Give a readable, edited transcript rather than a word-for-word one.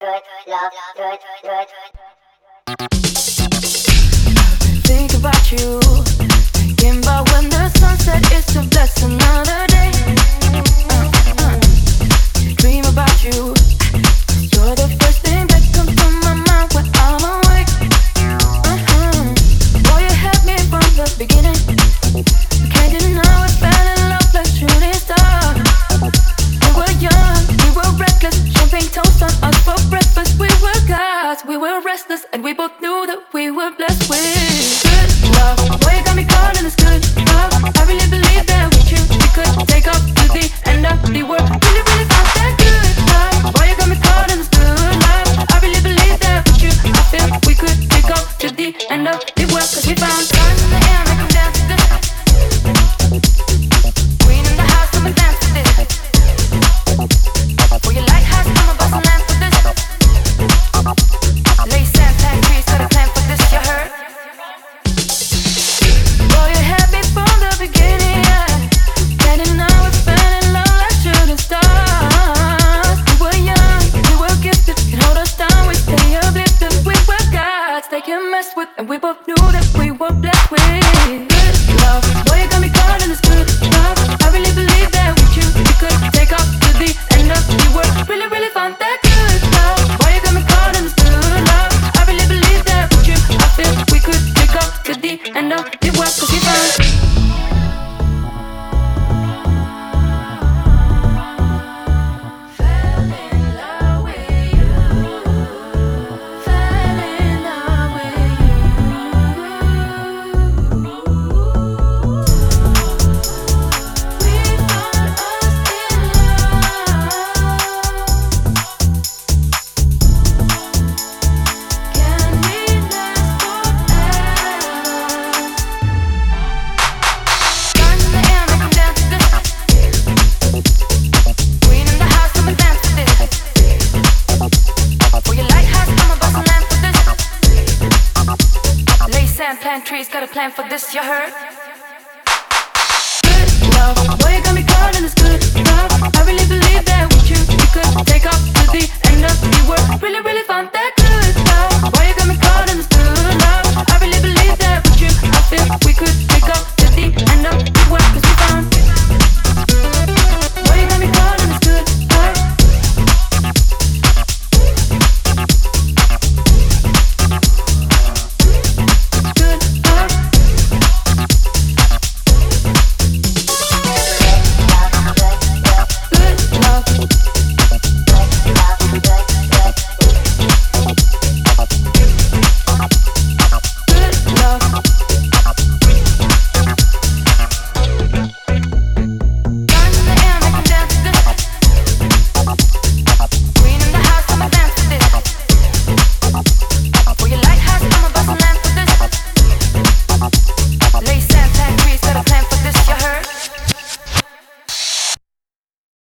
Think about you, thinking about when the sunset is to bless another day. Dream about you, you're the first thing that comes to my mind when I'm awake. Boy, you had me from the beginning. Can't deny it, fell in love like shooting stars. We were young, we were reckless, champagne toast on us for breakfast. We were gods, we were restless, and we both knew that we were blessed with good love. Boy, you got me caught in this good love. I really believe that with you we could take off to the end of the world. Really, really found that good love. Boy, you got me caught in this good love. I really believe that with you I feel we could take off to the end of the world. 'Cause we found time in the air, make 'em dance to this. Queen in the house, come and dance to this. For your lighthouse, I'm a bust and land for this. Lay sand, plant trees, got a plan for this, you heard? Boy, you had me from the beginning, yeah. Can't deny we fell in love like shooting stars. We were young, we were gifted, can hold us down, we stay uplifted. We were gods, they can mess with, and we both knew that we were blessed with good love. Boy, you got me caught in this good love. I really believe that with you we could take off to the end of the world. Really, really found that good love. Boy, you got me caught in this good love. I really believe that with you I feel we could take off to the end of the world. 'Cause we found fell in love with you. Fell in love with you. We found us in love. Can we last forever? Time in the air, make 'em dance to this. Queen in the house, come and dance to this. For your lighthouse, I'm a bust and land for this. Lay sand, plant trees, got a plan for this, you heard? Good love, boy, you got me caught in this good love. I really believe that with you we could take off to the